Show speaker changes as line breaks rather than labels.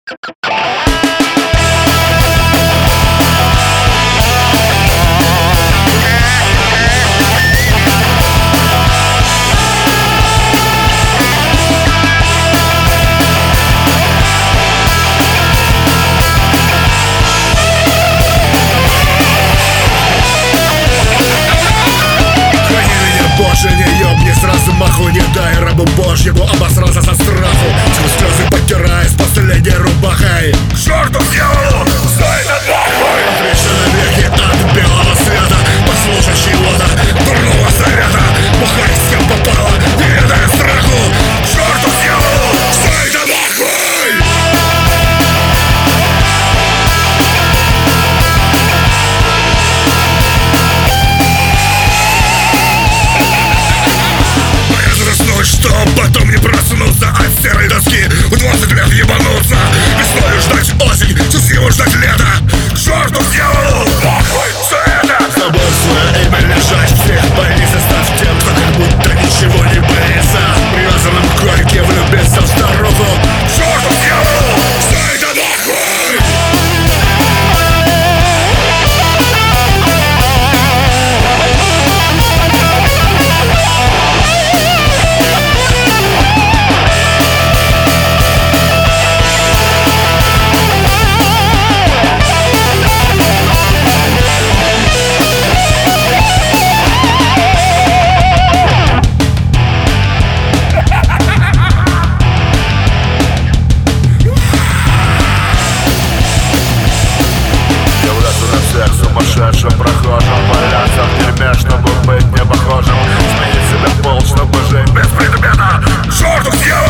Боже, не ёбни, сразу маху не дай рабу Божьему обосрался со страху. Сквозь слезы подтирая с последней рубахой. К черту в дьяволу, все это нахуй! Отречься навеки от белого света. Послушай чего-то, дурного совета. Бухай с кем попало, не ведая страху. К черту в дьяволу, все это нахуй! Что потом не проснуться от серой доски. В 20 лет ебануться, весною ждать осень, счастливо ждать лето. К черту в дьяволу, нахуй все это! С тобой свое имя лежать всех больниц. Оставь тем, кто как будто ничего не боится. Привязанным к койке влюбиться в старуху. К черту в дьяволу, все это нахуй!
Сумасшедшим прохожим валяться в дерьме, чтобы быть не похожим. Сменить себе пол, чтобы жить без предмета. К черту в дьявол!